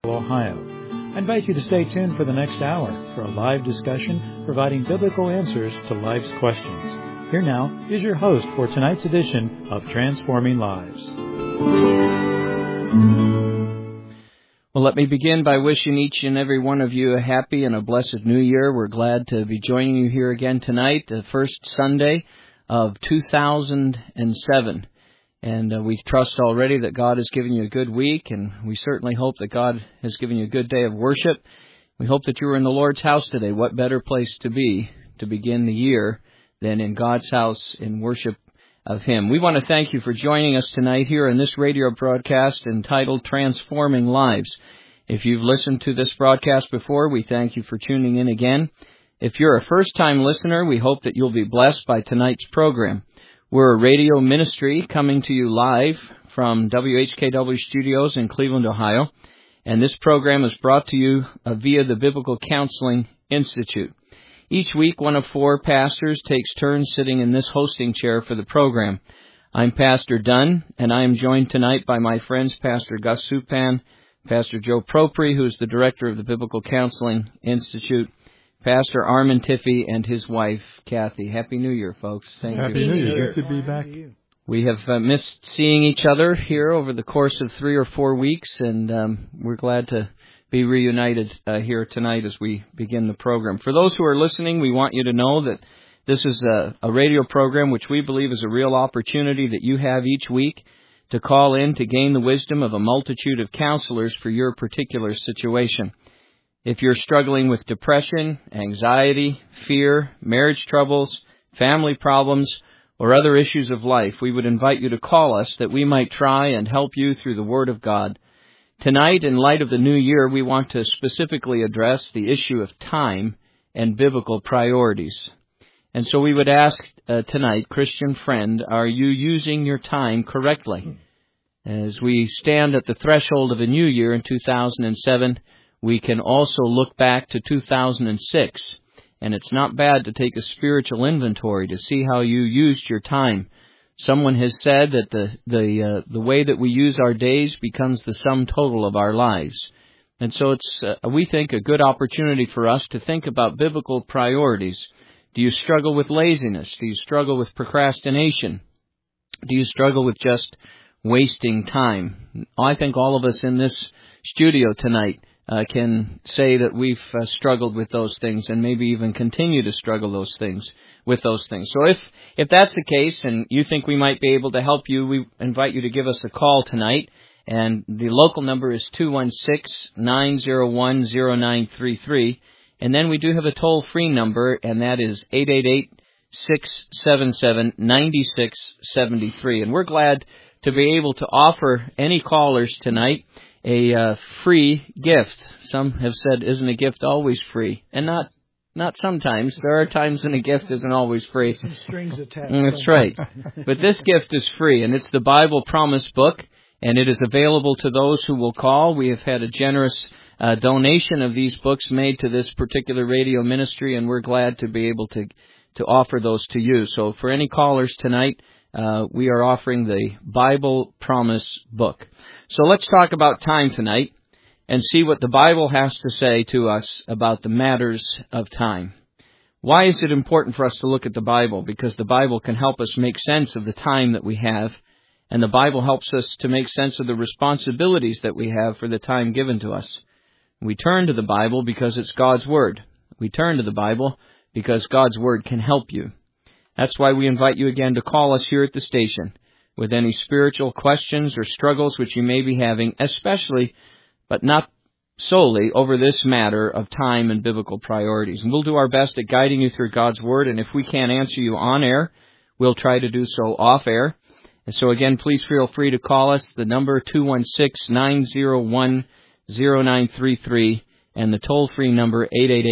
Ohio. I invite you to stay tuned for the next hour for a live discussion providing biblical answers to life's questions. Here now is your host for tonight's edition of Transforming Lives. Well, let me begin by wishing each and every one of you a happy and a blessed New Year. We're glad to be joining you here again tonight, the first Sunday of 2007. And we trust already that God has given you a good week, and we certainly hope that God has given you a good day of worship. We hope that you were in the Lord's house today. What better place to be to begin the year than in God's house in worship of Him. We want to thank you for joining us tonight here in this radio broadcast entitled Transforming Lives. If you've listened to this broadcast before, we thank you for tuning in again. If you're a first-time listener, we hope that you'll be blessed by tonight's program. We're a radio ministry coming to you live from WHKW Studios in Cleveland, Ohio, and this program is brought to you via the Biblical Counseling Institute. Each week, one of four pastors takes turns sitting in this hosting chair for the program. I'm Pastor Dunn, and I am joined tonight by my friends Pastor Gus Supan, Pastor Joe Propri, who is the director of the Biblical Counseling Institute, Pastor Armin Tiffey, and his wife, Kathy. Happy New Year, folks. Thank you. Happy New Year. Good to be back. We have missed seeing each other here over the course of 3 or 4 weeks, and we're glad to be reunited here tonight as we begin the program. For those who are listening, we want you to know that this is a radio program which we believe is a real opportunity that you have each week to call in to gain the wisdom of a multitude of counselors for your particular situation. If you're struggling with depression, anxiety, fear, marriage troubles, family problems, or other issues of life, we would invite you to call us that we might try and help you through the Word of God. Tonight, in light of the new year, we want to specifically address the issue of time and biblical priorities. And so we would ask tonight, Christian friend, are you using your time correctly? As we stand at the threshold of a new year in 2007, we can also look back to 2006, and it's not bad to take a spiritual inventory to see how you used your time. Someone has said that the way that we use our days becomes the sum total of our lives. And so it's, we think, a good opportunity for us to think about biblical priorities. Do you struggle with laziness? Do you struggle with procrastination? Do you struggle with just wasting time? I think all of us in this studio tonight can say that we've struggled with those things and maybe even continue to struggle with those things. So if that's the case and you think we might be able to help you, we invite you to give us a call tonight. And the local number is 216-901-0933. And then we do have a toll-free number, and that is 888-677-9673. And we're glad to be able to offer any callers tonight a free gift. Some have said, isn't a gift always free? And not sometimes. There are times when a gift isn't always free. Some strings attached. That's right. But this gift is free, and it's the Bible Promise Book, and it is available to those who will call. We have had a generous donation of these books made to this particular radio ministry, and we're glad to be able to offer those to you. So for any callers tonight, we are offering the Bible Promise Book. So let's talk about time tonight and see what the Bible has to say to us about the matters of time. Why is it important for us to look at the Bible? Because the Bible can help us make sense of the time that we have, and the Bible helps us to make sense of the responsibilities that we have for the time given to us. We turn to the Bible because it's God's Word. We turn to the Bible because God's Word can help you. That's why we invite you again to call us here at the station with any spiritual questions or struggles which you may be having, especially, but not solely, over this matter of time and biblical priorities. And we'll do our best at guiding you through God's Word, and if we can't answer you on air, we'll try to do so off air. And so again, please feel free to call us. The number 216-901-0933, and the toll-free number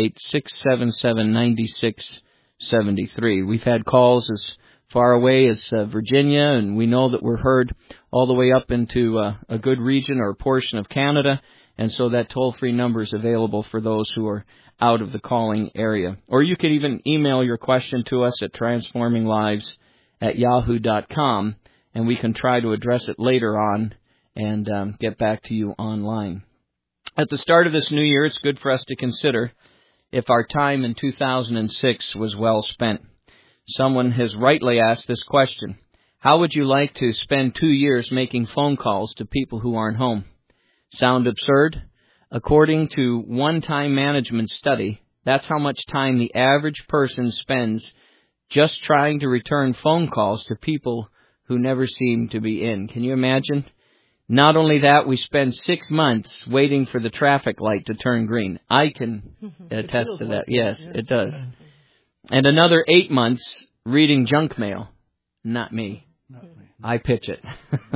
888-677-9673. We've had calls as far away as Virginia, and we know that we're heard all the way up into a good region or a portion of Canada, and so that toll-free number is available for those who are out of the calling area. Or you could even email your question to us at transforminglives@yahoo.com, and we can try to address it later on and get back to you online. At the start of this new year, it's good for us to consider if our time in 2006 was well spent. Someone has rightly asked this question: how would you like to spend 2 years making phone calls to people who aren't home? Sound absurd? According to one time management study, that's how much time the average person spends just trying to return phone calls to people who never seem to be in. Can you imagine? Not only that, we spend 6 months waiting for the traffic light to turn green. I can attest to that. Yes, it does. And another 8 months reading junk mail. Not me. I pitch it.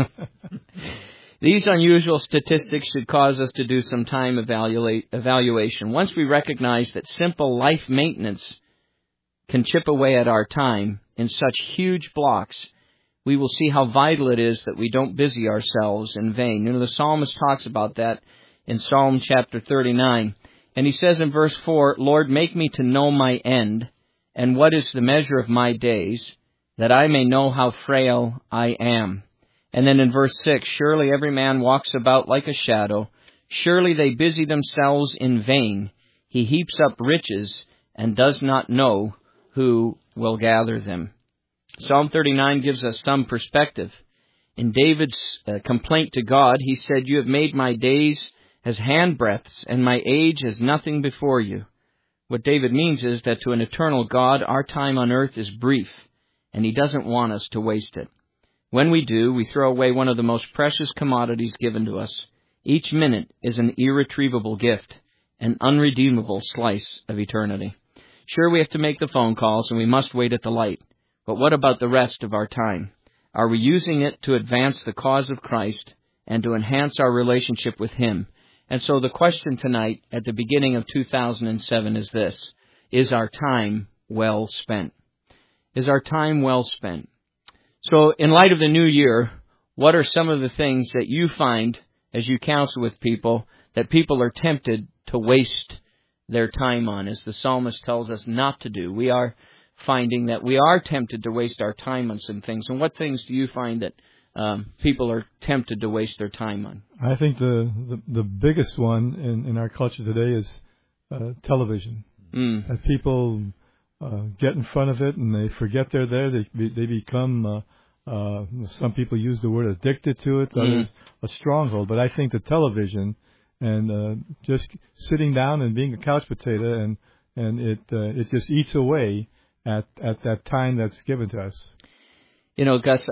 These unusual statistics should cause us to do some time evaluation. Once we recognize that simple life maintenance can chip away at our time in such huge blocks, we will see how vital it is that we don't busy ourselves in vain. You know, the psalmist talks about that in Psalm chapter 39. And he says in verse 4, Lord, make me to know my end, and what is the measure of my days, that I may know how frail I am. And then in verse 6, surely every man walks about like a shadow. Surely they busy themselves in vain. He heaps up riches and does not know who will gather them. Psalm 39 gives us some perspective. In David's complaint to God, he said, you have made my days as handbreadths, and my age as nothing before you. What David means is that to an eternal God, our time on earth is brief, and he doesn't want us to waste it. When we do, we throw away one of the most precious commodities given to us. Each minute is an irretrievable gift, an unredeemable slice of eternity. Sure, we have to make the phone calls, and we must wait at the light. But what about the rest of our time? Are we using it to advance the cause of Christ and to enhance our relationship with Him? And so the question tonight at the beginning of 2007 is this: is our time well spent? Is our time well spent? So in light of the new year, what are some of the things that you find as you counsel with people that people are tempted to waste their time on, as the psalmist tells us not to do? We are finding that we are tempted to waste our time on some things. And what things do you find that people are tempted to waste their time on? I think the biggest one in our culture today is television. That people get in front of it and they forget they're there. They become, some people use the word addicted to it, others a stronghold. But I think the television and just sitting down and being a couch potato, and it just eats away at that time that's given to us. You know, Gus,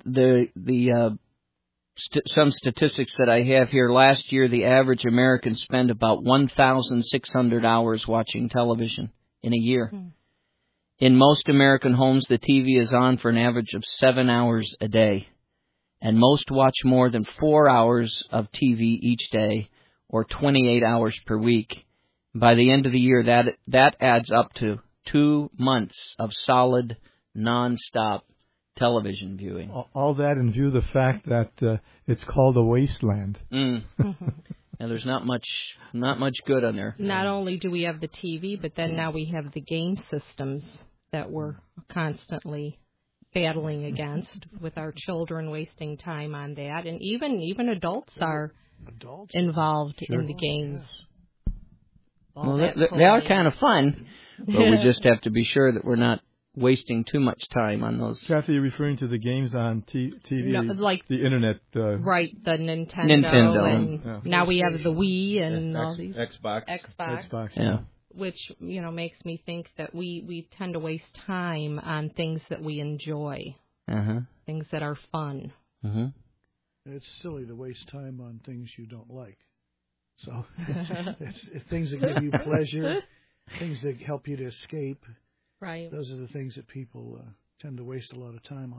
some statistics that I have here. Last year, the average American spent about 1,600 hours watching television in a year. In most American homes, the TV is on for an average of 7 hours a day. And most watch more than 4 hours of TV each day, or 28 hours per week. By the end of the year, that adds up to 2 months of solid, non-stop television viewing. All that in view of the fact that it's called a wasteland. Now, there's not much good on there. Not only do we have the TV, but then now we have the game systems that we're constantly battling against, with our children wasting time on that, and even adults are involved in the games. Yes. Well, they are kind of fun, but we just have to be sure that we're not wasting too much time on those. Kathy, you're referring to the games on TV, no, like the Internet. Right, the Nintendo. And now we have the Wii and all these. Xbox. Yeah. Which, makes me think that we tend to waste time on things that we enjoy, things that are fun. It's silly to waste time on things you don't like. So it's things that give you pleasure, things that help you to escape. Right. Those are the things that people tend to waste a lot of time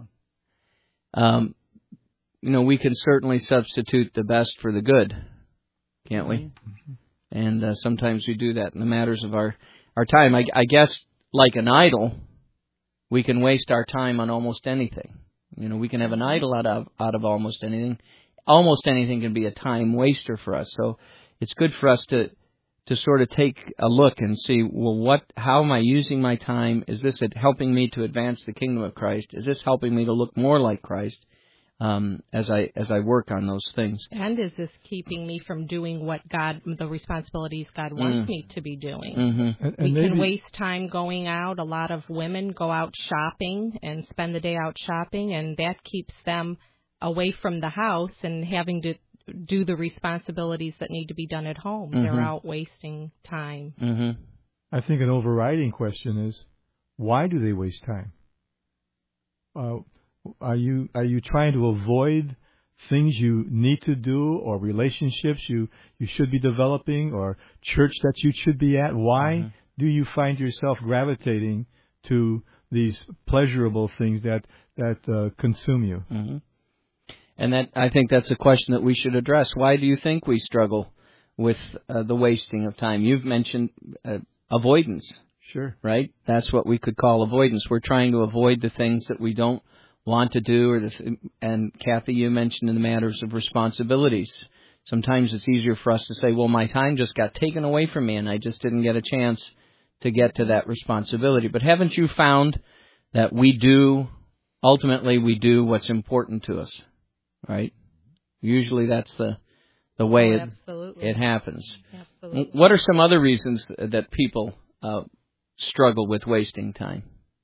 on. We can certainly substitute the best for the good, can't we? And sometimes we do that in the matters of our time. I guess, like an idol, we can waste our time on almost anything. We can have an idol out of almost anything. Almost anything can be a time waster for us. So it's good for us to sort of take a look and see, well, how am I using my time? Is this helping me to advance the kingdom of Christ? Is this helping me to look more like Christ? as I work on those things. And is this keeping me from doing what the responsibilities God wants me to be doing? Mm-hmm. We can waste time going out. A lot of women go out shopping and spend the day out shopping, and that keeps them away from the house and having to do the responsibilities that need to be done at home. Mm-hmm. They're out wasting time. Mm-hmm. I think an overriding question is, why do they waste time? Are you trying to avoid things you need to do, or relationships you should be developing, or church that you should be at? Why do you find yourself gravitating to these pleasurable things that consume you? Mm-hmm. And I think that's a question that we should address. Why do you think we struggle with the wasting of time? You've mentioned avoidance. Sure. Right? That's what we could call avoidance. We're trying to avoid the things that we don't want to do. And Kathy, you mentioned in the matters of responsibilities. Sometimes it's easier for us to say, well, my time just got taken away from me and I just didn't get a chance to get to that responsibility. But haven't you found that ultimately we do what's important to us? Right? Usually that's the way it happens. Absolutely. What are some other reasons that people struggle with wasting time?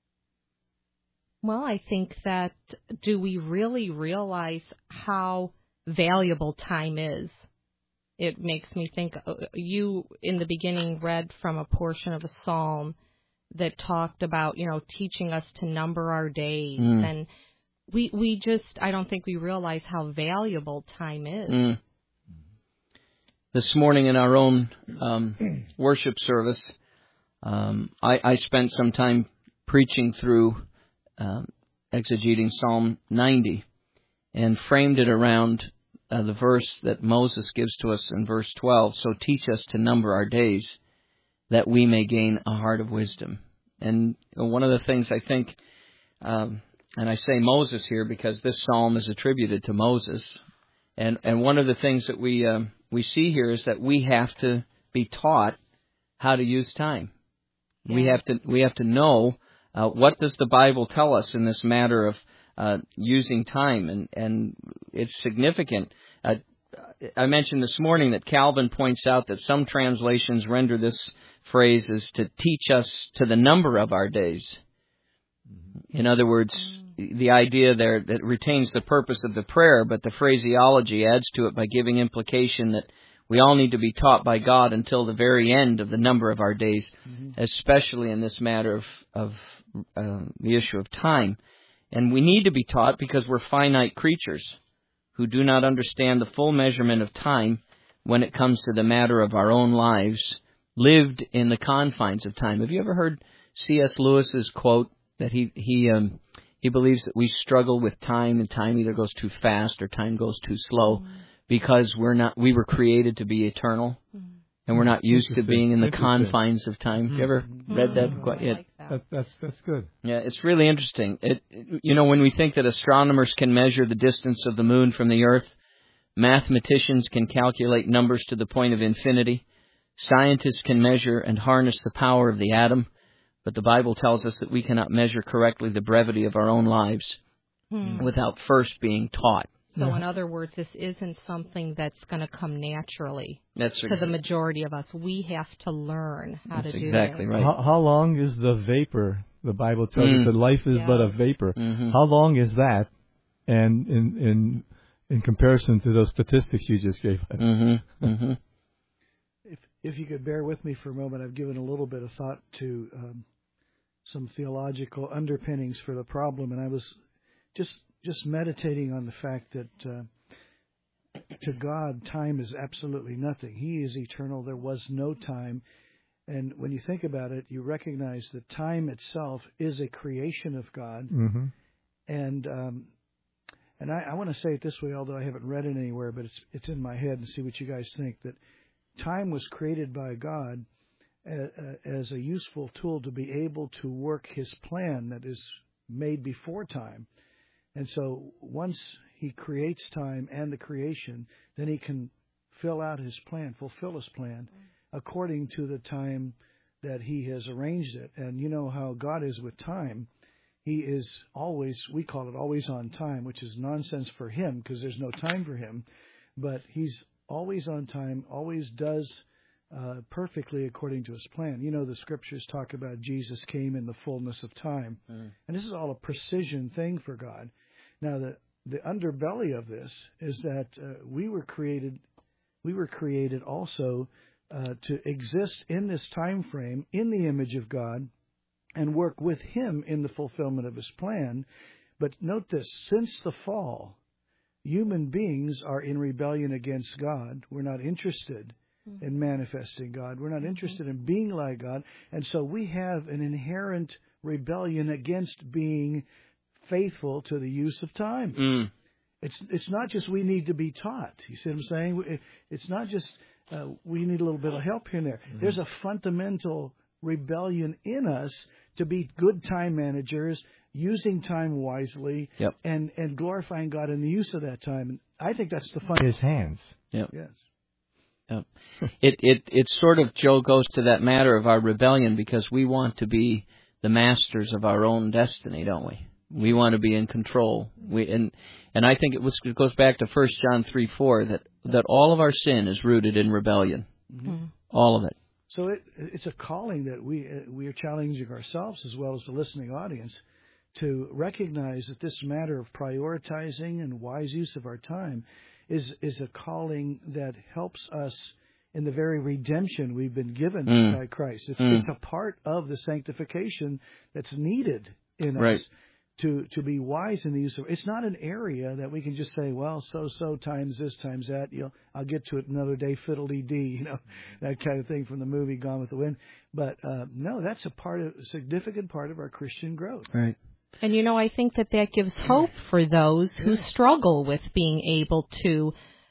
Well, I think that, do we really realize how valuable time is? It makes me think, you in the beginning read from a portion of a psalm that talked about, teaching us to number our days. And we just, I don't think we realize how valuable time is. This morning in our own worship service, I spent some time preaching through exegeting Psalm 90 and framed it around the verse that Moses gives to us in verse 12. So teach us to number our days that we may gain a heart of wisdom. And one of the things I think, and I say Moses here because this psalm is attributed to Moses, and one of the things that we see here is that we have to be taught how to use time. Yeah. We have to know what does the Bible tell us in this matter of using time, and it's significant. I mentioned this morning that Calvin points out that some translations render this phrase as to teach us to the number of our days. In other words, the idea there that retains the purpose of the prayer, but the phraseology adds to it by giving implication that we all need to be taught by God until the very end of the number of our days, especially in this matter of the issue of time. And we need to be taught because we're finite creatures who do not understand the full measurement of time when it comes to the matter of our own lives, lived in the confines of time. Have you ever heard C.S. Lewis's quote that he believes that we struggle with time, and time either goes too fast or time goes too slow, because we were created to be eternal, and we're not used to being in the confines of time. You ever read that? That's good. Yeah, it's really interesting. When we think that astronomers can measure the distance of the moon from the Earth, mathematicians can calculate numbers to the point of infinity, scientists can measure and harness the power of the atom, but the Bible tells us that we cannot measure correctly the brevity of our own lives without first being taught. So in other words, this isn't something that's going to come naturally to the majority of us. We have to learn how to do it. That's exactly right. How long is the vapor? The Bible tells us that life is but a vapor. How long is that? And in comparison to those statistics you just gave us. If you could bear with me for a moment, I've given a little bit of thought to some theological underpinnings for the problem, and I was just meditating on the fact that to God, time is absolutely nothing. He is eternal. There was no time. And when you think about it, you recognize that time itself is a creation of God. And I want to say it this way, although I haven't read it anywhere, but it's in my head, and see what you guys think, that time was created by God as a useful tool to be able to work His plan that is made before time. And so once He creates time and the creation, then He can fulfill His plan according to the time that He has arranged it. And you know how God is with time. He is always, we call it always on time, which is nonsense for him because there's no time for him. But he's always on time, always does perfectly according to his plan. You know, the scriptures talk about Jesus came in the fullness of time. And this is all a precision thing for God. Now, the underbelly of this is that we were created also to exist in this time frame in the image of God and work with him in the fulfillment of his plan. But note this, since the fall, human beings are in rebellion against God. We're not interested in manifesting God. We're not interested in being like God. And so we have an inherent rebellion against being faithful to the use of time. It's not just we need to be taught. You see what I'm saying? It's not just we need a little bit of help here and there. There's a fundamental rebellion in us to be good time managers, using time wisely, and glorifying God in the use of that time. And I think that's the fun. His hands. Yes. It sort of, Joe, goes to that matter of our rebellion because we want to be the masters of our own destiny, don't we? We want to be in control. And I think it goes back to 1 John 3:4 that all of our sin is rooted in rebellion. All of it. So it's a calling that we are challenging ourselves as well as the listening audience to recognize that this matter of prioritizing and wise use of our time is a calling that helps us in the very redemption we've been given by Christ. It's a part of the sanctification that's needed in us to be wise in the use of it. It's not an area that we can just say, well, so times this, times that. I'll get to it another day, fiddle-dee-dee, that kind of thing from the movie Gone with the Wind. But no, that's a significant part of our Christian growth. Right. And, I think that gives hope for those who struggle with being able to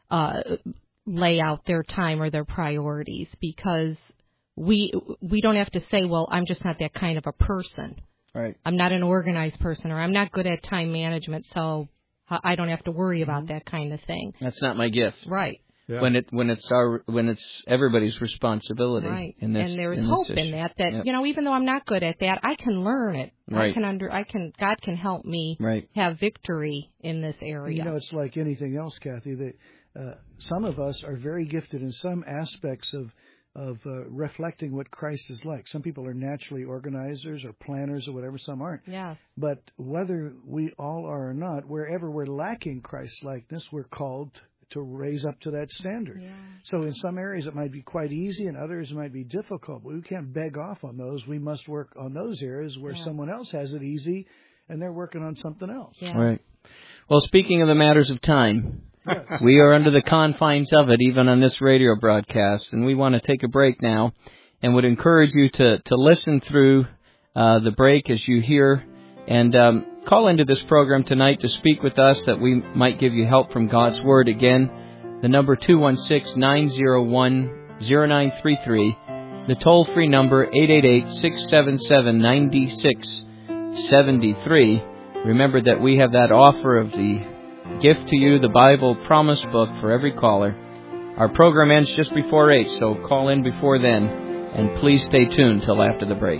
lay out their time or their priorities, because we don't have to say, well, I'm just not that kind of a person. Right. I'm not an organized person, or I'm not good at time management, so I don't have to worry about that kind of thing. That's not my gift. Right. Yeah. When it's everybody's responsibility. Right. And there's hope in that even though I'm not good at that, I can learn it. Right. God can help me have victory in this area. It's like anything else, Kathy. That some of us are very gifted in some aspects of reflecting what Christ is like. Some people are naturally organizers or planners or whatever. Some aren't. Yeah. But whether we all are or not, wherever we're lacking Christ-likeness, we're called to raise up to that standard. Yeah. So in some areas it might be quite easy, and others it might be difficult. But we can't beg off on those. We must work on those areas where someone else has it easy, and they're working on something else. Yeah. Right. Well, speaking of the matters of time, we are under the confines of it, even on this radio broadcast, and we want to take a break now, and would encourage you to listen through the break as you hear, and call into this program tonight to speak with us that we might give you help from God's Word. Again, the number 216-901-0933, the toll-free number 888-677-9673. Remember that we have that offer of the gift to you, the Bible Promise Book, for every caller. Our program ends just before 8, so call in before then, and please stay tuned till after the break.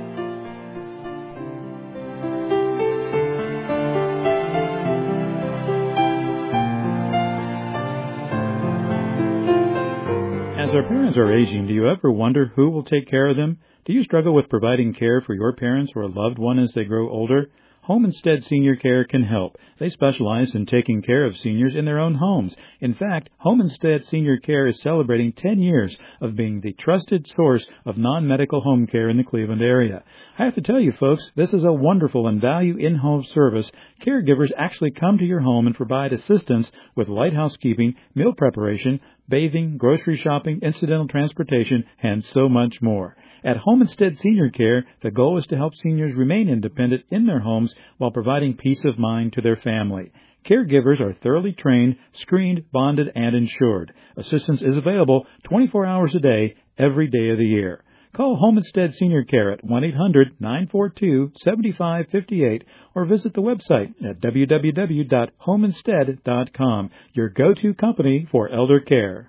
As our parents are aging, do you ever wonder who will take care of them? Do you struggle with providing care for your parents or a loved one as they grow older? Home Instead Senior Care can help. They specialize in taking care of seniors in their own homes. In fact, Home Instead Senior Care is celebrating 10 years of being the trusted source of non-medical home care in the Cleveland area. I have to tell you, folks, this is a wonderful and value in-home service. Caregivers actually come to your home and provide assistance with light housekeeping, meal preparation, bathing, grocery shopping, incidental transportation, and so much more. At Home Instead Senior Care, the goal is to help seniors remain independent in their homes while providing peace of mind to their family. Caregivers are thoroughly trained, screened, bonded, and insured. Assistance is available 24 hours a day, every day of the year. Call Home Instead Senior Care at 1-800-942-7558 or visit the website at www.homeinstead.com, your go-to company for elder care.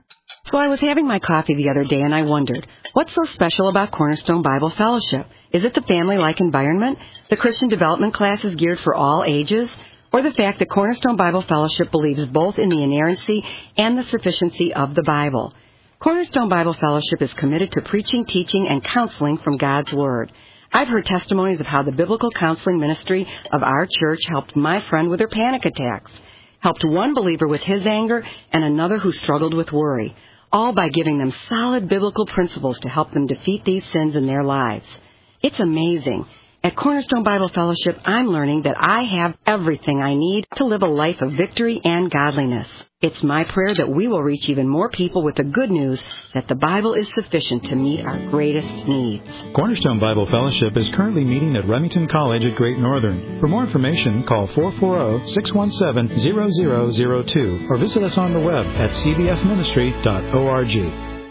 So I was having my coffee the other day and I wondered, what's so special about Cornerstone Bible Fellowship? Is it the family-like environment, the Christian development classes geared for all ages, or the fact that Cornerstone Bible Fellowship believes both in the inerrancy and the sufficiency of the Bible? Cornerstone Bible Fellowship is committed to preaching, teaching, and counseling from God's Word. I've heard testimonies of how the biblical counseling ministry of our church helped my friend with her panic attacks, helped one believer with his anger, and another who struggled with worry, all by giving them solid biblical principles to help them defeat these sins in their lives. It's amazing. At Cornerstone Bible Fellowship, I'm learning that I have everything I need to live a life of victory and godliness. It's my prayer that we will reach even more people with the good news that the Bible is sufficient to meet our greatest needs. Cornerstone Bible Fellowship is currently meeting at Remington College at Great Northern. For more information, call 440-617-0002 or visit us on the web at cbfministry.org.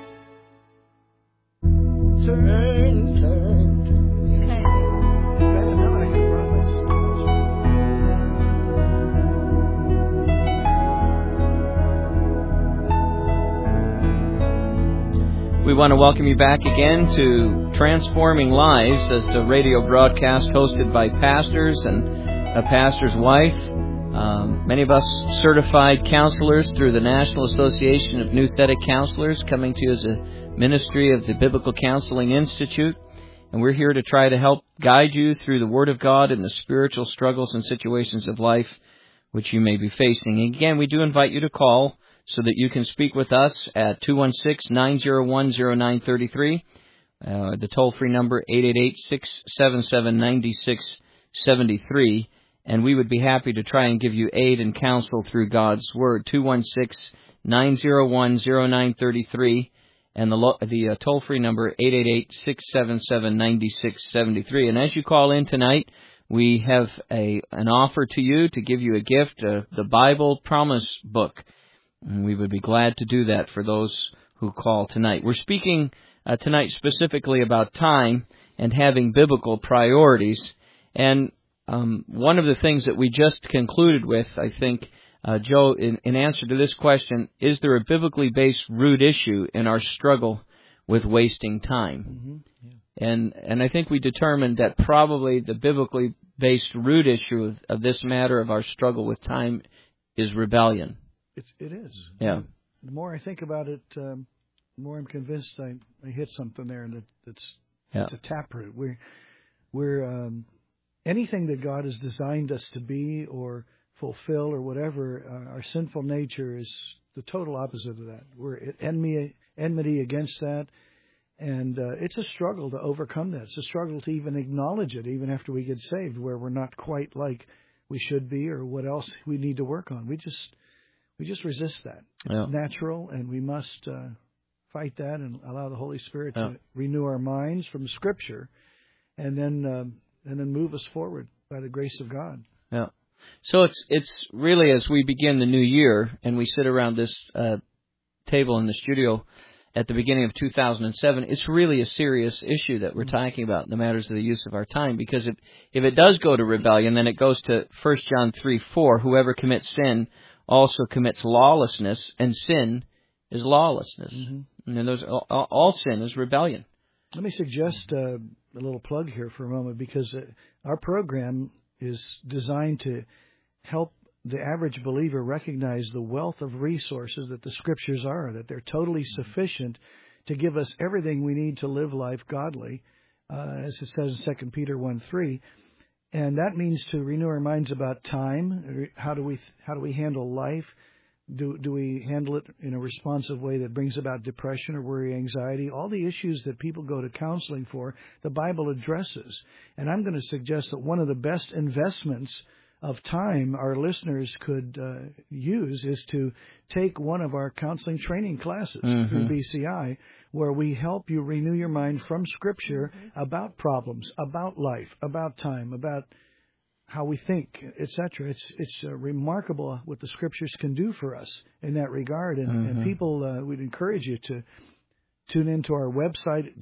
We want to welcome you back again to Transforming Lives, as a radio broadcast hosted by pastors and a pastor's wife. Many of us certified counselors through the National Association of Nouthetic Counselors, coming to you as a ministry of the Biblical Counseling Institute. And we're here to try to help guide you through the Word of God and the spiritual struggles and situations of life which you may be facing. And again, we do invite you to call so that you can speak with us at 216-901-0933. The toll-free number, 888-677-9673. And we would be happy to try and give you aid and counsel through God's Word. 216-901-0933. And the toll-free number, 888-677-9673. And as you call in tonight, we have an offer to you to give you a gift, the Bible Promise Book. And we would be glad to do that for those who call tonight. We're speaking tonight specifically about time and having biblical priorities. And one of the things that we just concluded with, I think, Joe, in answer to this question, is there a biblically based root issue in our struggle with wasting time? Mm-hmm. Yeah. And I think we determined that probably the biblically based root issue of this matter of our struggle with time is rebellion. It is. Yeah. The more I think about it, the more I'm convinced I hit something there, and it's a taproot. We're anything that God has designed us to be or fulfill or whatever, our sinful nature is the total opposite of that. We're at enmity against that, and it's a struggle to overcome that. It's a struggle to even acknowledge it, even after we get saved, where we're not quite like we should be or what else we need to work on. We just resist that. It's natural, and we must fight that and allow the Holy Spirit to renew our minds from Scripture, and then move us forward by the grace of God. Yeah. So it's really, as we begin the new year and we sit around this table in the studio at the beginning of 2007, it's really a serious issue that we're talking about, the matters of the use of our time. Because if it does go to rebellion, then it goes to 1 John 3:4, whoever commits sin also commits lawlessness, and sin is lawlessness. Mm-hmm. And all sin is rebellion. Let me suggest a little plug here for a moment, because our program is designed to help the average believer recognize the wealth of resources that the Scriptures are, that they're totally sufficient to give us everything we need to live life godly, as it says in 2 Peter 1:3. And that means to renew our minds about time. How do we handle life? Do we handle it in a responsive way that brings about depression or worry, anxiety? All the issues that people go to counseling for, the Bible addresses. And I'm going to suggest that one of the best investments of time our listeners could use is to take one of our counseling training classes through BCI, where we help you renew your mind from Scripture about problems, about life, about time, about how we think, etc. It's remarkable what the Scriptures can do for us in that regard. And people, we'd encourage you to tune into our website,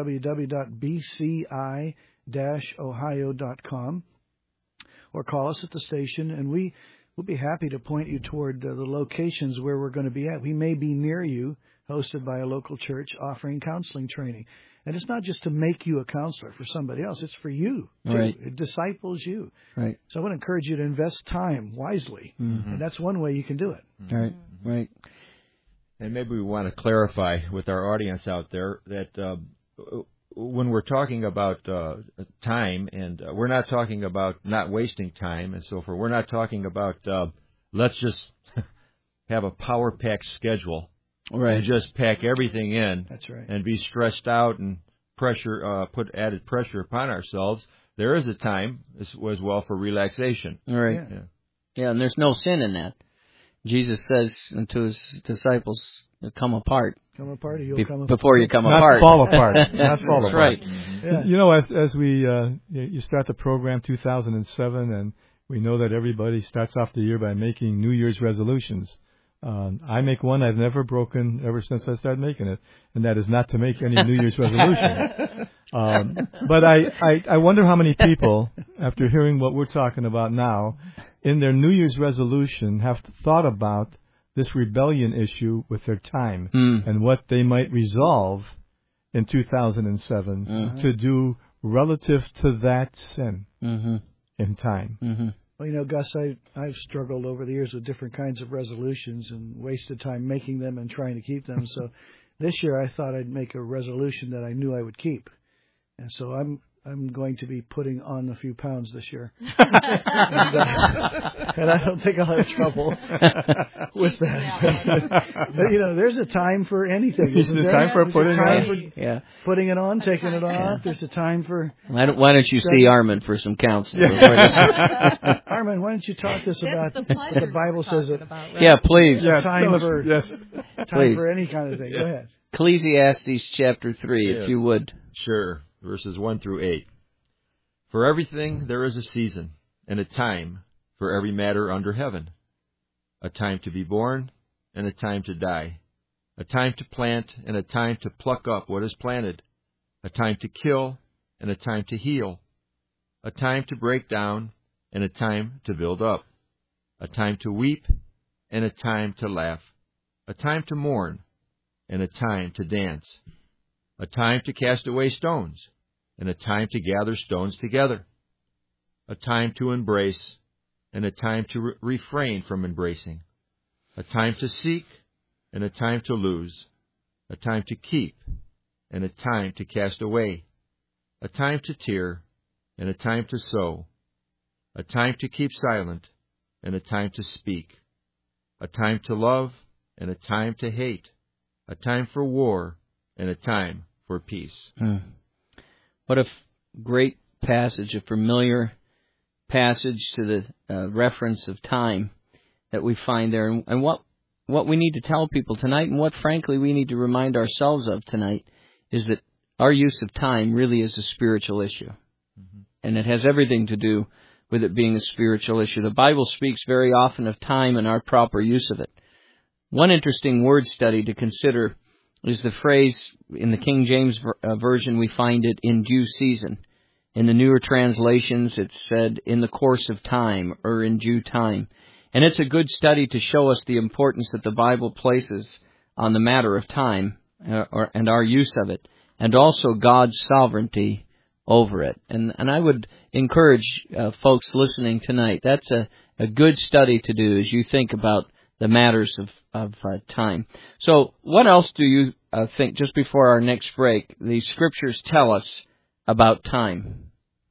www.bci-ohio.com, or call us at the station, and we'll be happy to point you toward the locations where we're going to be at. We may be near you hosted by a local church offering counseling training. And it's not just to make you a counselor for somebody else. It's for you, too. Right. It disciples you. Right. So I want to encourage you to invest time wisely. And that's one way you can do it. Right. Right. And maybe we want to clarify with our audience out there that when we're talking about time, and we're not talking about not wasting time and so forth. We're not talking about let's just have a power-packed schedule. Right. And just pack everything in. That's right. And be stressed out and put added pressure upon ourselves. There is a time as well for relaxation. Right. Yeah, and there's no sin in that. Jesus says to his disciples, come apart. Come apart or you'll come apart. Before you come not apart. Fall apart. Not fall That's apart. Right. Yeah. You know, as we you start the program 2007, and we know that everybody starts off the year by making New Year's resolutions. I make one I've never broken ever since I started making it, and that is not to make any New Year's resolutions. But I wonder how many people, after hearing what we're talking about now, in their New Year's resolution have thought about this rebellion issue with their time and what they might resolve in 2007 to do relative to that sin in time. Well, you know, Gus, I've struggled over the years with different kinds of resolutions and wasted time making them and trying to keep them. So this year I thought I'd make a resolution that I knew I would keep. And so I'm going to be putting on a few pounds this year. And I don't think I'll have trouble with that. But, you know, there's a time for anything. Isn't there? Time for putting it on, taking it off. Yeah. There's a time for... Why don't you see Armin for some counseling? Armin, why don't you talk to us about what the Bible says? About, right? Yeah, please. Time for any kind of thing. Go ahead. Ecclesiastes chapter 3, if you would. Sure. Verses 1 through 8. For everything there is a season, and a time for every matter under heaven. A time to be born, and a time to die. A time to plant, and a time to pluck up what is planted. A time to kill, and a time to heal. A time to break down, and a time to build up. A time to weep, and a time to laugh. A time to mourn, and a time to dance. A time to cast away stones, and a time to gather stones together. A time to embrace, and a time to refrain from embracing. A time to seek, and a time to lose. A time to keep, and a time to cast away. A time to tear, and a time to sow. A time to keep silent, and a time to speak. A time to love, and a time to hate. A time for war, and a time for peace. What a great passage, a familiar passage to the reference of time that we find there. And what we need to tell people tonight, and what, frankly, we need to remind ourselves of tonight, is that our use of time really is a spiritual issue. And it has everything to do with it being a spiritual issue. The Bible speaks very often of time and our proper use of it. One interesting word study to consider is the phrase, in the King James Version, we find it in due season. In the newer translations, it's said in the course of time or in due time. And it's a good study to show us the importance that the Bible places on the matter of time and our use of it, and also God's sovereignty over it. And I would encourage folks listening tonight, that's a good study to do as you think about the matters of time. So what else do you think, just before our next break, the Scriptures tell us about time?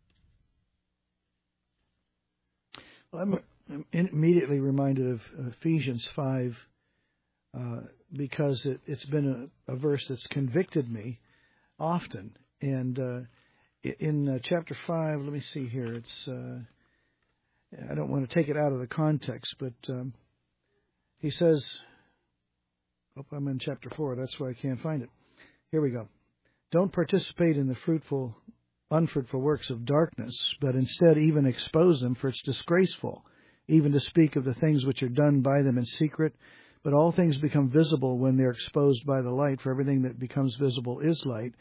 Well, I'm immediately reminded of Ephesians 5 because it's been a verse that's convicted me often. And in chapter 5, let me see here, it's I don't want to take it out of the context, but he says, I'm in chapter 4, that's why I can't find it. Here we go. Don't participate in the unfruitful works of darkness, but instead even expose them, for it's disgraceful, even to speak of the things which are done by them in secret. But all things become visible when they're exposed by the light, for everything that becomes visible is light.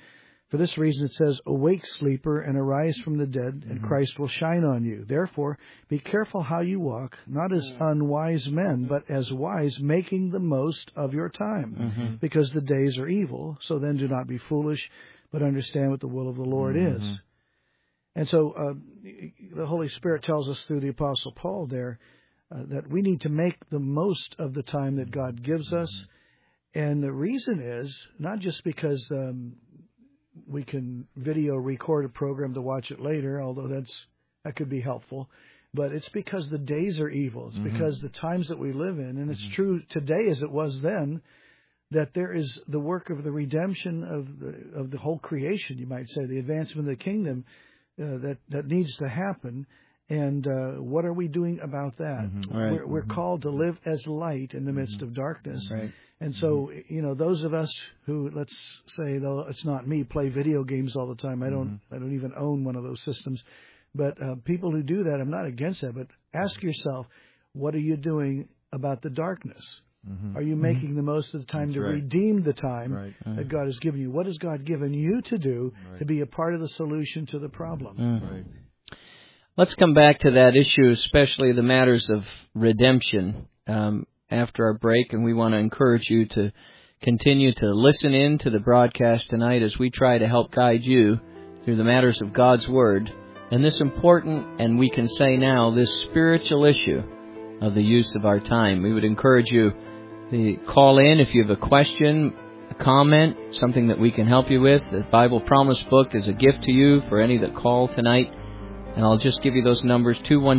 For this reason it says, "Awake, sleeper, and arise from the dead, and Christ will shine on you. Therefore, be careful how you walk, not as unwise men, but as wise, making the most of your time, because the days are evil. So then do not be foolish, but understand what the will of the Lord is." And so the Holy Spirit tells us through the Apostle Paul there that we need to make the most of the time that God gives us. And the reason is not just because we can video record a program to watch it later, although that could be helpful. But it's because the days are evil. It's because the times that we live in, and it's true today as it was then, that there is the work of the redemption of the whole creation, you might say, the advancement of the kingdom that needs to happen. And what are we doing about that? Right. We're called to live as light in the midst of darkness. Right. And so, those of us who, let's say, though it's not me, play video games all the time. I don't even own one of those systems. But people who do that, I'm not against that. But ask yourself, what are you doing about the darkness? Are you making the most of the time redeem the time that God has given you? What has God given you to do to be a part of the solution to the problem? Let's come back to that issue, especially the matters of redemption, after our break, and we want to encourage you to continue to listen in to the broadcast tonight as we try to help guide you through the matters of God's Word and this important, and we can say now, this spiritual issue of the use of our time. We would encourage you to call in if you have a question, a comment, something that we can help you with. The Bible Promise Book is a gift to you for any that call tonight. And I'll just give you those numbers,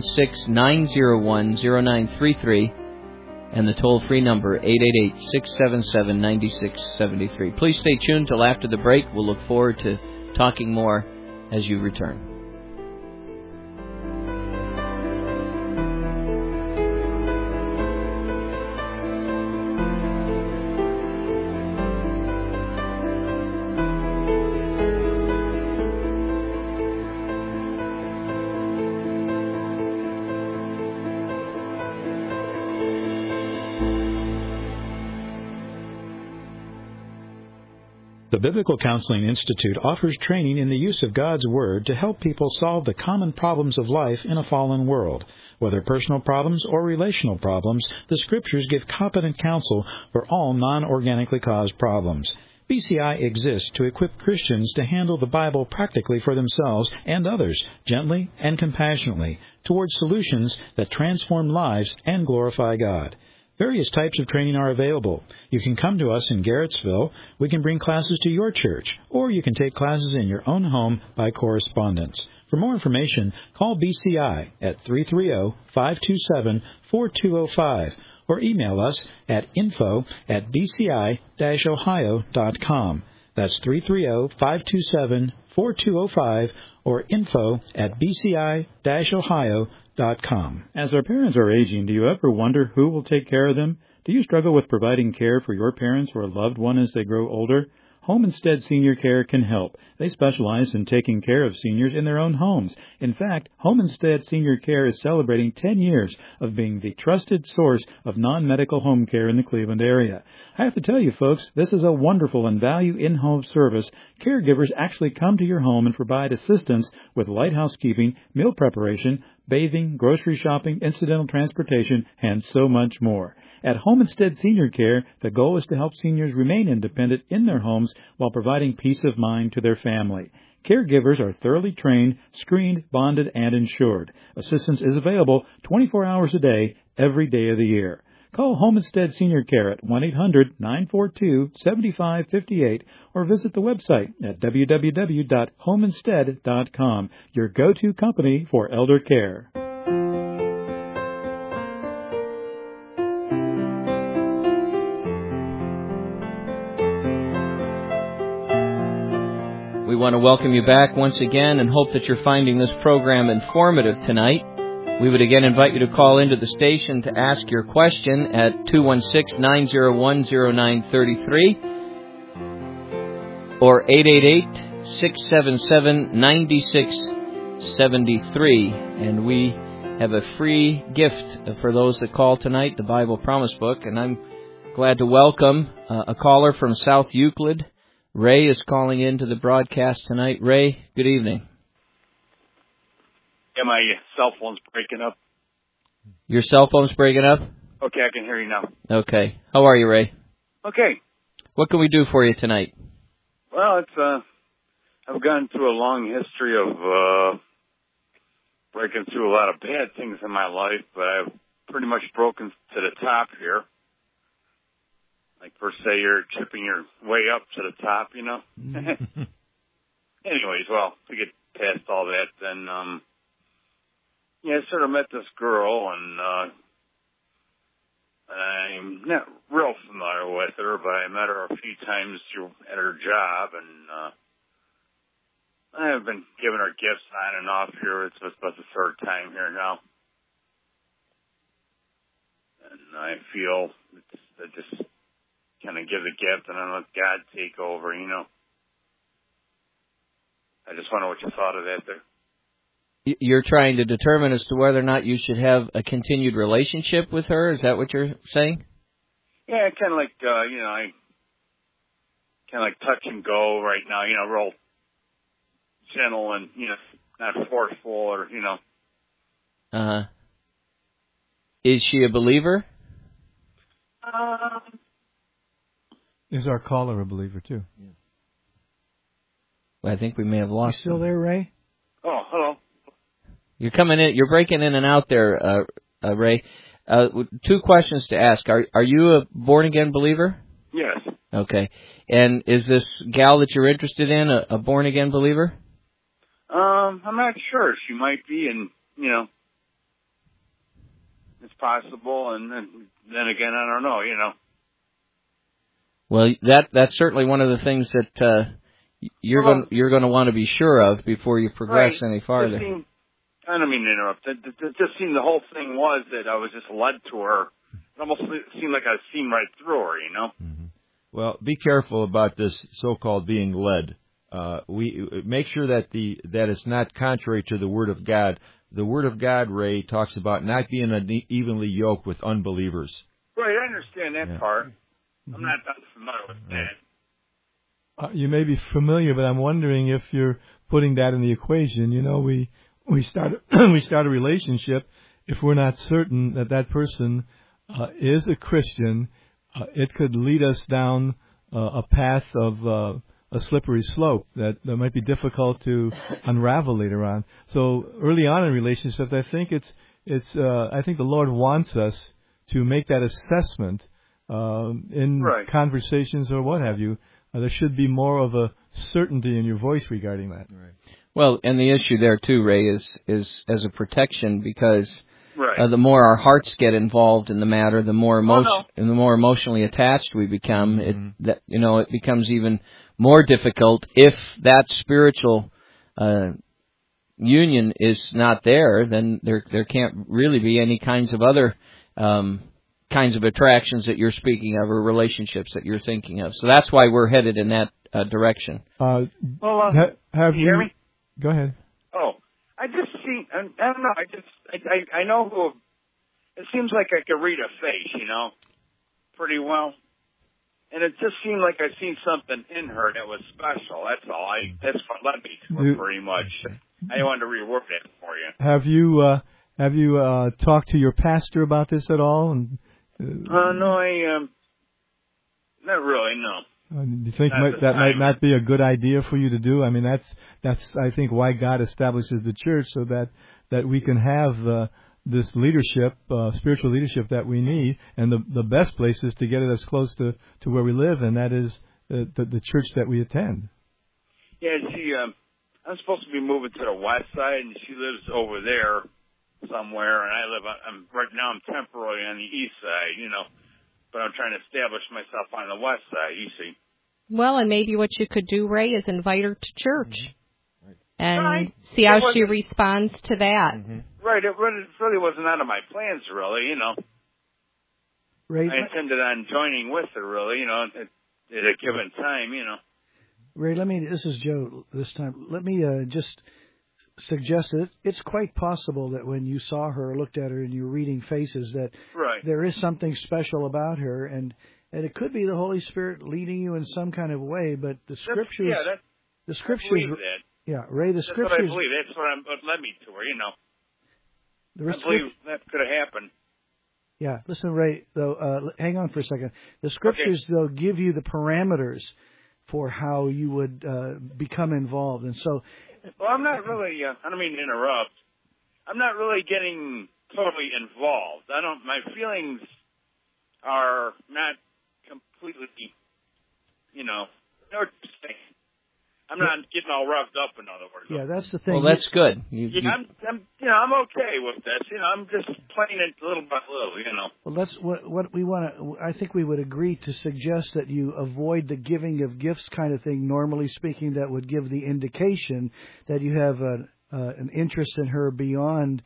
216-901-0933, and the toll-free number, 888-677-9673. Please stay tuned till after the break. We'll look forward to talking more as you return. The Biblical Counseling Institute offers training in the use of God's Word to help people solve the common problems of life in a fallen world. Whether personal problems or relational problems, the Scriptures give competent counsel for all non-organically caused problems. BCI exists to equip Christians to handle the Bible practically for themselves and others, gently and compassionately, towards solutions that transform lives and glorify God. Various types of training are available. You can come to us in Garrettsville. We can bring classes to your church, or you can take classes in your own home by correspondence. For more information, call BCI at 330-527-4205 or email us at info@bci-ohio.com. That's 330-527-4205 or info@bci-ohio.com. As our parents are aging, do you ever wonder who will take care of them? Do you struggle with providing care for your parents or a loved one as they grow older? Home Instead Senior Care can help. They specialize in taking care of seniors in their own homes. In fact, Home Instead Senior Care is celebrating 10 years of being the trusted source of non-medical home care in the Cleveland area. I have to tell you, folks, this is a wonderful and value in-home service. Caregivers actually come to your home and provide assistance with light housekeeping, meal preparation, bathing, grocery shopping, incidental transportation, and so much more. At Home Instead Senior Care, the goal is to help seniors remain independent in their homes while providing peace of mind to their family. Caregivers are thoroughly trained, screened, bonded, and insured. Assistance is available 24 hours a day, every day of the year. Call Home Instead Senior Care at 1-800-942-7558 or visit the website at www.homeinstead.com, your go-to company for elder care. We want to welcome you back once again and hope that you're finding this program informative tonight. We would again invite you to call into the station to ask your question at 216-901-0933 or 888-677-9673. And we have a free gift for those that call tonight, the Bible Promise Book. And I'm glad to welcome a caller from South Euclid, Ray is calling into the broadcast tonight. Ray, good evening. Yeah, my cell phone's breaking up. Your cell phone's breaking up? Okay, I can hear you now. Okay. How are you, Ray? Okay. What can we do for you tonight? Well, it's I've gone through a long history of breaking through a lot of bad things in my life, but I've pretty much broken to the top here. Like, per se, you're chipping your way up to the top, you know? Anyways, well, to get past all that, then, I sort of met this girl, and I'm not real familiar with her, but I met her a few times at her job, and I've been giving her gifts on and off here. It's about the third time here now. And I feel I just kind of give the gift and then let God take over, you know. I just wonder what you thought of that there. You're trying to determine as to whether or not you should have a continued relationship with her? Is that what you're saying? Yeah, kind of like, I kind of like touch and go right now, you know, real gentle and, you know, not forceful or, you know. Uh-huh. Is she a believer? Is our caller a believer, too? Yeah. Well, I think we may have lost You still there, Ray? Oh, hello. You're coming in. You're breaking in and out there, Ray. Two questions to ask. Are you a born-again believer? Yes. Okay. And is this gal that you're interested in a born-again believer? I'm not sure. She might be, and, you know, it's possible, and then again, I don't know, you know. Well, that's certainly one of the things that you're going to want to be sure of before you progress any farther. I don't mean to interrupt. It just seemed the whole thing was that I was just led to her. It almost seemed like I was seen right through her, you know. Mm-hmm. Well, be careful about this so-called being led. We make sure that it's not contrary to the Word of God. The Word of God, Ray, talks about not being evenly yoked with unbelievers. Right, I understand that part. I'm not familiar with that. You may be familiar, but I'm wondering if you're putting that in the equation. You know, we start a relationship. If we're not certain that person is a Christian, it could lead us down a path of a slippery slope that might be difficult to unravel later on. So early on in relationships, I think I think the Lord wants us to make that assessment in conversations or what have you. There should be more of a certainty in your voice regarding that. Right. Well, and the issue there too, Ray, is as a protection because the more our hearts get involved in the matter, the more and the more emotionally attached we become. It becomes even more difficult if that spiritual union is not there. Then there can't really be any kinds of other kinds of attractions that you're speaking of or relationships that you're thinking of. So that's why we're headed in that direction. Have you hear me? Go ahead. Oh, I just see. I don't know. I know who. It seems like I could read a face, you know, pretty well. And it just seemed like I seen something in her that was special. That's all. That's what led me to it, pretty much. I wanted to reword it for you. Have you talked to your pastor about this at all? And no, not really. No. Do you think that might not be a good idea for you to do? I mean, that's I think why God establishes the church, so that we can have this leadership, spiritual leadership that we need, and the best place is to get it as close to where we live, and that is the church that we attend. Yeah, I'm supposed to be moving to the west side, and she lives over there somewhere, and right now I'm temporarily on the east side, you know, but I'm trying to establish myself on the west side, you see. Well, and maybe what you could do, Ray, is invite her to church and see how she responds to that. Mm-hmm. Right, it really wasn't out of my plans, really, you know. Ray, I intended on joining with her, really, you know, at a given time, you know. Ray, this is Joe this time. Let me just suggest that it's quite possible that when you saw her or looked at her and you were reading faces that there is something special about her, and And it could be the Holy Spirit leading you in some kind of way, but the Scriptures... the Scriptures... I believe that. Yeah, Ray, the Scriptures... That's what I believe. That's what led me to her, I believe that could have happened. Yeah, listen, Ray, though, hang on for a second. The Scriptures, though, give you the parameters for how you would become involved. And so... Well, I'm not really... I don't mean to interrupt. I'm not really getting totally involved. My feelings are not completely, I'm not getting all roughed up, in other words. Yeah, that's the thing. Well, that's good. I'm okay with this. I'm just playing it little by little, Well, that's what we want to. I think we would agree to suggest that you avoid the giving of gifts kind of thing. Normally speaking, that would give the indication that you have an interest in her beyond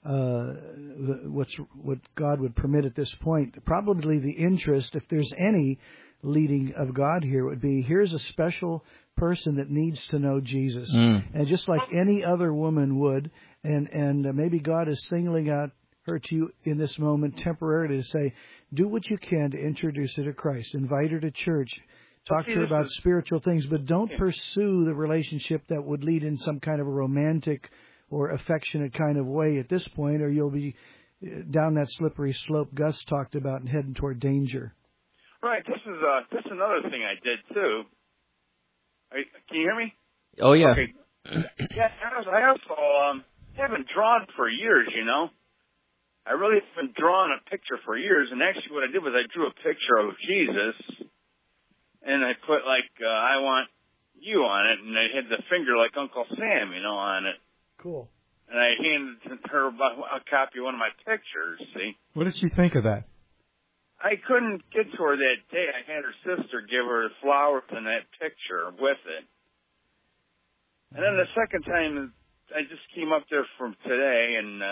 what God would permit at this point. Probably the interest, if there's any leading of God here, would be here's a special person that needs to know Jesus, and just like any other woman would, and maybe God is singling out her to you in this moment temporarily to say, do what you can to introduce her to Christ, invite her to church, talk to her about spiritual things, but don't pursue the relationship that would lead in some kind of a romantic or affectionate kind of way at this point, or you'll be down that slippery slope Gus talked about and heading toward danger. Right. This is another thing I did too. Can you hear me? Oh yeah. Okay. Yeah. I also haven't drawn for years. I really haven't drawn a picture for years. And actually, what I did was I drew a picture of Jesus, and I put I want you on it, and I had the finger like Uncle Sam, on it. Cool. And I handed her a copy of one of my pictures. See. What did she think of that? I couldn't get to her that day. I had her sister give her flowers in that picture with it. And then the second time, I just came up there from today, and,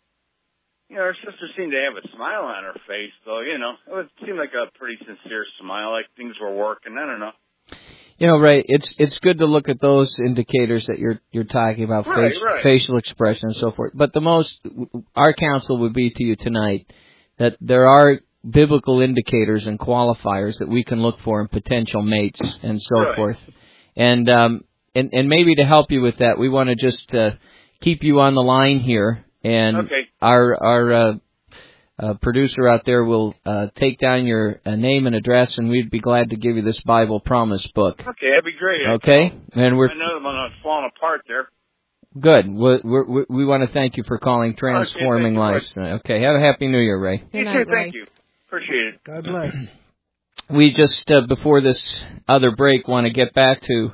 her sister seemed to have a smile on her face, though, It seemed like a pretty sincere smile, like things were working. I don't know. Ray, it's good to look at those indicators that you're talking about, right. Facial expression and so forth. But our counsel would be to you tonight that there are biblical indicators and qualifiers that we can look for in potential mates and so forth. And maybe to help you with that, we want to just keep you on the line here, and our producer out there will take down your name and address, and we'd be glad to give you this Bible Promise book. Okay, that'd be great. Okay, and I know I'm not falling apart there. Good. We want to thank you for calling Transforming Lives. Okay, have a Happy New Year, Ray. You too, thank you. Appreciate it. God bless. We just, before this other break, want to get back to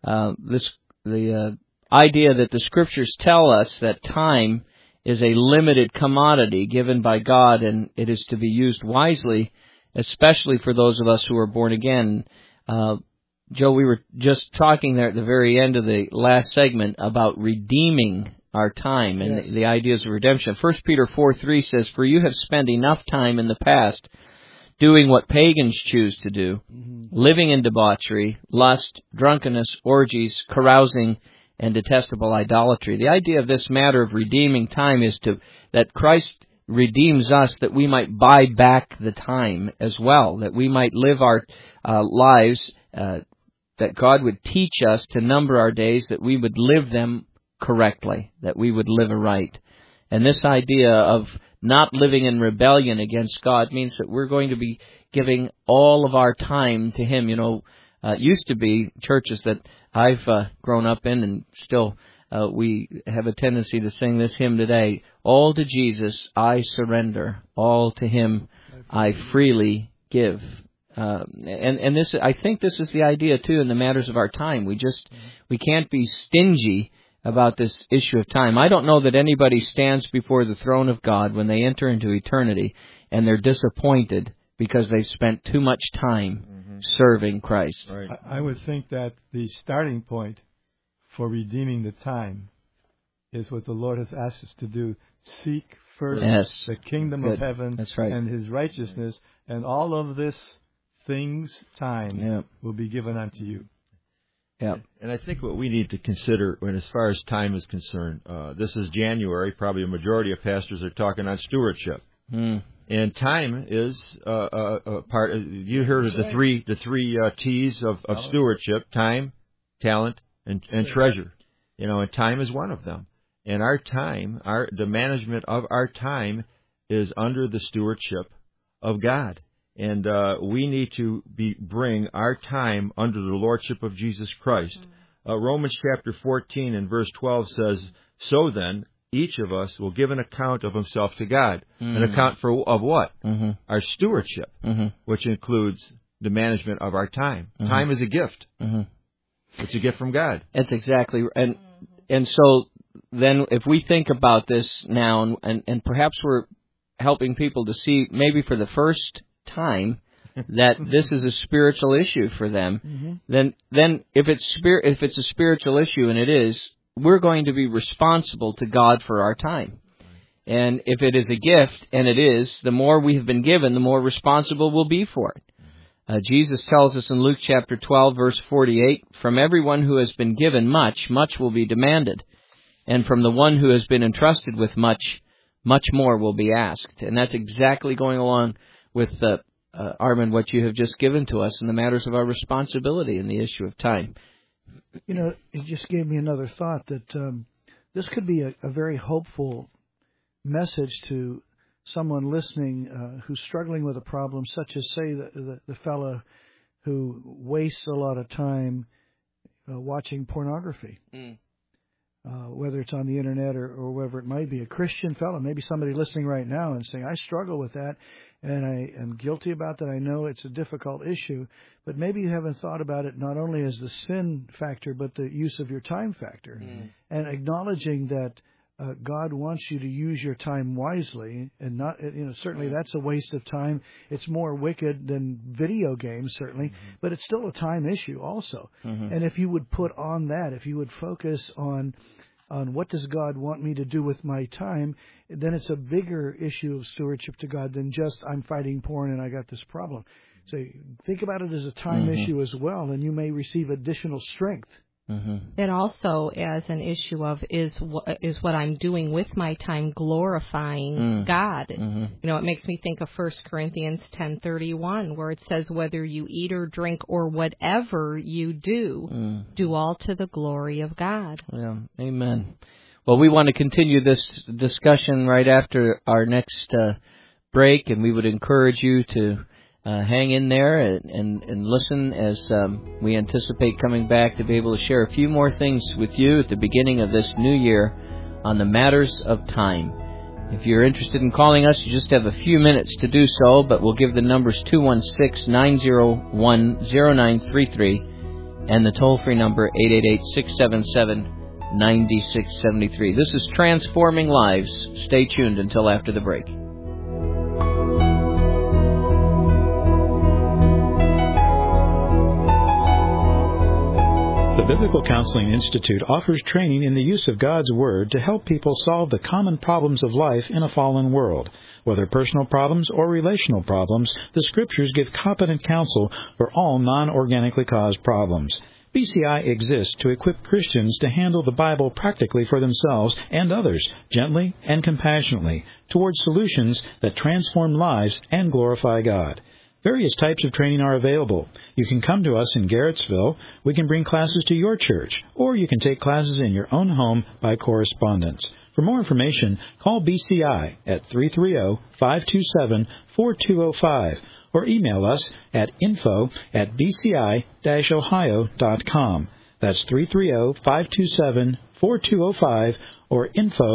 the idea that the Scriptures tell us that time is a limited commodity given by God, and it is to be used wisely, especially for those of us who are born again. Joe, we were just talking there at the very end of the last segment about redeeming our time and the ideas of redemption. 1 Peter 4:3 says, "For you have spent enough time in the past doing what pagans choose to do, living in debauchery, lust, drunkenness, orgies, carousing, and detestable idolatry." The idea of this matter of redeeming time is that Christ redeems us that we might buy back the time as well, that we might live our lives, that God would teach us to number our days, that we would live them correctly, that we would live aright. And this idea of not living in rebellion against God means that we're going to be giving all of our time to Him. It used to be churches that I've grown up in, and still we have a tendency to sing this hymn today: "All to Jesus I surrender, all to Him I freely give." And this, I think this is the idea too in the matters of our time. We can't be stingy about this issue of time. I don't know that anybody stands before the throne of God when they enter into eternity and they're disappointed because they spent too much time serving Christ. Right. I would think that the starting point for redeeming the time is what the Lord has asked us to do. Seek first the kingdom of heaven and His righteousness, and all of this time will be given unto you. Yeah, and I think what we need to consider, when as far as time is concerned, this is January. Probably a majority of pastors are talking on stewardship. And time is a part. You heard of the three T's of stewardship: time, talent, and treasure. And time is one of them. And our time, the management of our time, is under the stewardship of God. And we need to bring our time under the lordship of Jesus Christ. Romans chapter 14 and verse 12 says, "So then, each of us will give an account of himself to God." An account of what? Our stewardship, which includes the management of our time. Time is a gift. It's a gift from God. That's exactly, and so then if we think about this now, and perhaps we're helping people to see maybe for the first time that this is a spiritual issue for them, then if it's a spiritual issue, and it is, we're going to be responsible to God for our time. And if it is a gift, and it is, the more we have been given, the more responsible we'll be for it. Jesus tells us in Luke chapter 12, verse 48, "From everyone who has been given much, much will be demanded. And from the one who has been entrusted with much, much more will be asked." And that's exactly going along with, Armin, what you have just given to us in the matters of our responsibility in the issue of time. It just gave me another thought that this could be a very hopeful message to someone listening who's struggling with a problem, such as, say, the fellow who wastes a lot of time watching pornography, whether it's on the internet or wherever it might be. A Christian fellow, maybe somebody listening right now and saying, "I struggle with that, and I am guilty about that. I know it's a difficult issue," but maybe you haven't thought about it not only as the sin factor, but the use of your time factor, and acknowledging that God wants you to use your time wisely, and not, certainly that's a waste of time. It's more wicked than video games, certainly, but it's still a time issue also. And if you would put on that, if you would focus on what does God want me to do with my time, then it's a bigger issue of stewardship to God than just I'm fighting porn and I got this problem. So think about it as a time issue as well, and you may receive additional strength. And also as an issue of is what I'm doing with my time glorifying God. It makes me think of 1 Corinthians 10:31, where it says, "Whether you eat or drink or whatever you do, do all to the glory of God." Yeah, amen. Well, we want to continue this discussion right after our next break, and we would encourage you to hang in there and listen as we anticipate coming back to be able to share a few more things with you at the beginning of this new year on the matters of time. If you're interested in calling us, you just have a few minutes to do so, but we'll give the numbers 216-901-0933 and the toll-free number 888-677-9673. This is Transforming Lives. Stay tuned until after the break. The Biblical Counseling Institute offers training in the use of God's Word to help people solve the common problems of life in a fallen world. Whether personal problems or relational problems, the Scriptures give competent counsel for all non-organically caused problems. BCI exists to equip Christians to handle the Bible practically for themselves and others, gently and compassionately, towards solutions that transform lives and glorify God. Various types of training are available. You can come to us in Garrettsville. We can bring classes to your church, or you can take classes in your own home by correspondence. For more information, call BCI at 330-527-4205 or email us at info@bci-ohio.com. That's 330-527-4205 or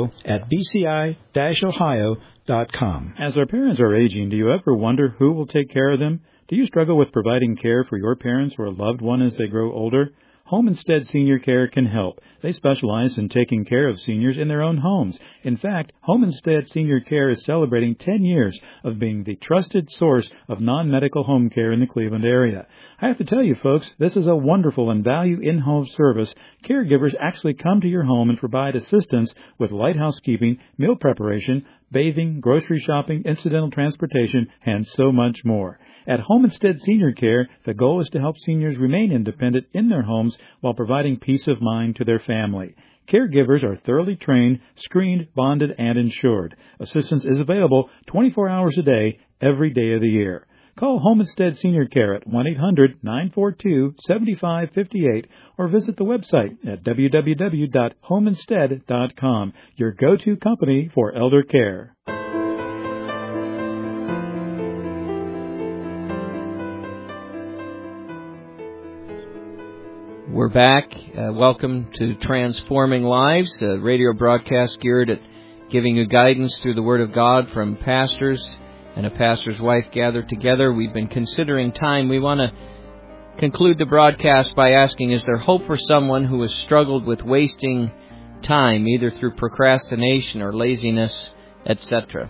info@bci-ohio.com. As our parents are aging, do you ever wonder who will take care of them? Do you struggle with providing care for your parents or a loved one as they grow older? Home Instead Senior Care can help. They specialize in taking care of seniors in their own homes. In fact, Home Instead Senior Care is celebrating 10 years of being the trusted source of non-medical home care in the Cleveland area. I have to tell you, folks, this is a wonderful and value in-home service. Caregivers actually come to your home and provide assistance with light housekeeping, meal preparation, bathing, grocery shopping, incidental transportation, and so much more. At Home Instead Senior Care, the goal is to help seniors remain independent in their homes while providing peace of mind to their family. Caregivers are thoroughly trained, screened, bonded, and insured. Assistance is available 24 hours a day, every day of the year. Call Home Instead Senior Care at 1-800-942-7558 or visit the website at www.homeinstead.com, your go-to company for elder care. We're back. Welcome to Transforming Lives, a radio broadcast geared at giving you guidance through the Word of God from pastors and a pastor's wife gathered together. We've been considering time. We want to conclude the broadcast by asking, is there hope for someone who has struggled with wasting time, either through procrastination or laziness, etc.?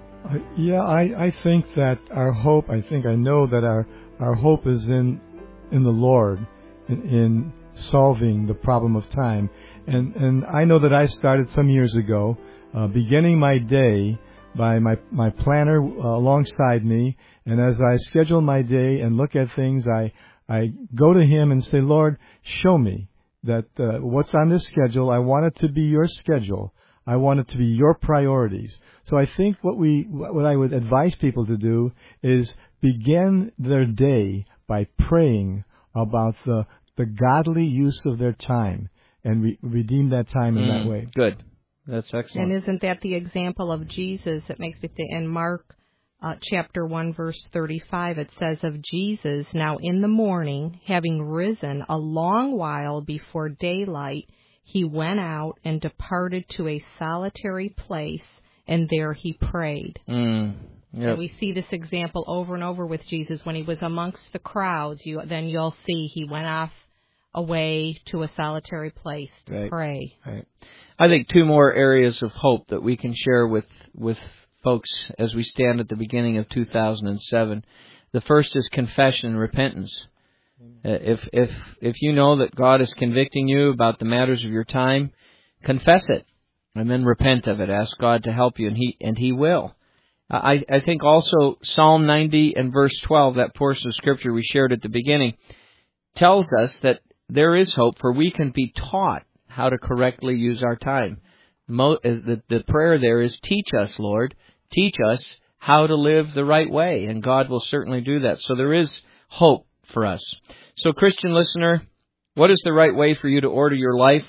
I think that our hope, I know that our hope is in the Lord, in solving the problem of time. And I know that I started some years ago, beginning my day by my planner alongside me, and as I schedule my day and look at things, I go to Him and say, Lord, show me that what's on this schedule, I want it to be your schedule. I want it to be your priorities. So I think what I would advise people to do is begin their day by praying about the godly use of their time and redeem that time in that way. Good. That's excellent. And isn't that the example of Jesus? It makes me think in Mark chapter 1, verse 35, it says of Jesus, now in the morning, having risen a long while before daylight, he went out and departed to a solitary place, and there he prayed. Yep. And we see this example over and over with Jesus. When he was amongst the crowds, then you'll see he went off away to a solitary place to pray. Right. I think two more areas of hope that we can share with folks as we stand at the beginning of 2007. The first is confession and repentance. If you know that God is convicting you about the matters of your time, confess it and then repent of it. Ask God to help you, and He will. I think also Psalm 90 and verse 12, that portion of Scripture we shared at the beginning, tells us that there is hope, for we can be taught how to correctly use our time. The prayer there is, teach us, Lord, teach us how to live the right way, and God will certainly do that. So there is hope for us. So, Christian listener, what is the right way for you to order your life,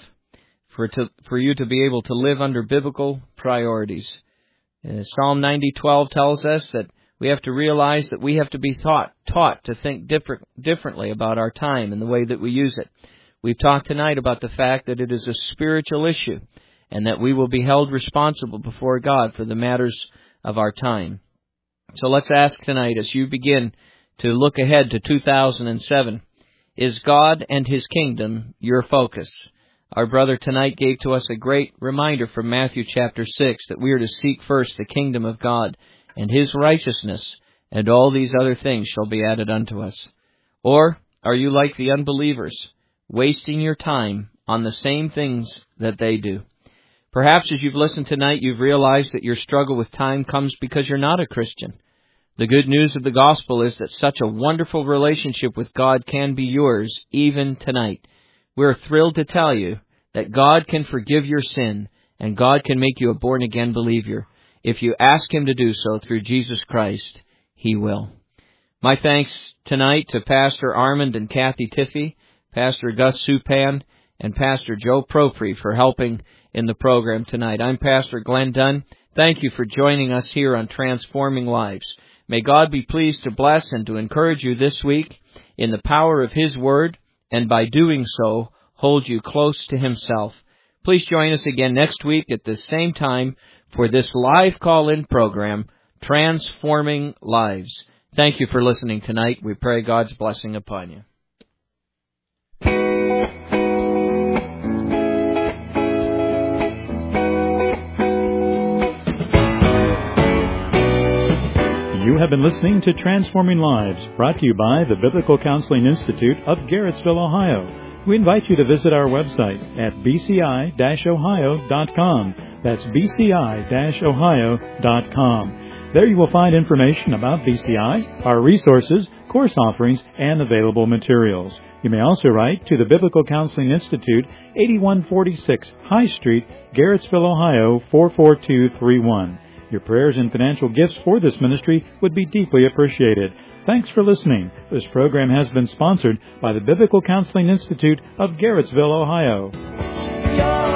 for you to be able to live under biblical priorities? Psalm 90:12 tells us that we have to realize that we have to be taught to think differently about our time and the way that we use it. We've talked tonight about the fact that it is a spiritual issue and that we will be held responsible before God for the matters of our time. So let's ask tonight, as you begin to look ahead to 2007, is God and His kingdom your focus? Our brother tonight gave to us a great reminder from Matthew chapter 6 that we are to seek first the kingdom of God and His righteousness, and all these other things shall be added unto us. Or are you like the unbelievers, wasting your time on the same things that they do? Perhaps as you've listened tonight, you've realized that your struggle with time comes because you're not a Christian. The good news of the gospel is that such a wonderful relationship with God can be yours even tonight. We're thrilled to tell you that God can forgive your sin and God can make you a born-again believer. If you ask Him to do so through Jesus Christ, He will. My thanks tonight to Pastor Armand and Kathy Tiffey, Pastor Gus Supan, and Pastor Joe Propri for helping in the program tonight. I'm Pastor Glenn Dunn. Thank you for joining us here on Transforming Lives. May God be pleased to bless and to encourage you this week in the power of His Word, and by doing so, hold you close to Himself. Please join us again next week at the same time for this live call-in program, Transforming Lives. Thank you for listening tonight. We pray God's blessing upon you. You have been listening to Transforming Lives, brought to you by the Biblical Counseling Institute of Garrettsville, Ohio. We invite you to visit our website at bci-ohio.com. That's bci-ohio.com. There you will find information about BCI, our resources, course offerings, and available materials. You may also write to the Biblical Counseling Institute, 8146 High Street, Garrettsville, Ohio, 44231. Your prayers and financial gifts for this ministry would be deeply appreciated. Thanks for listening. This program has been sponsored by the Biblical Counseling Institute of Garrettsville, Ohio.